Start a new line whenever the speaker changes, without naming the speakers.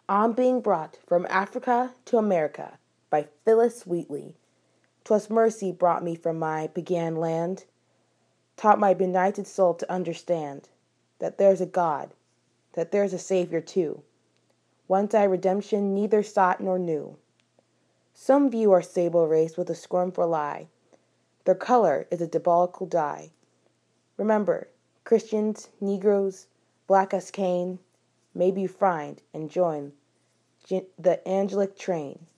I'm being brought from Africa to America by Phyllis Wheatley. 'Twas mercy brought me from my pagan land, taught my benighted soul to understand that there's a God, that there's a Savior too. Once I redemption neither sought nor knew. Some view our sable race with a scornful eye. Their color is a diabolical dye. Remember, Christians, Negroes, black as Cain, may be fined and join the angelic train.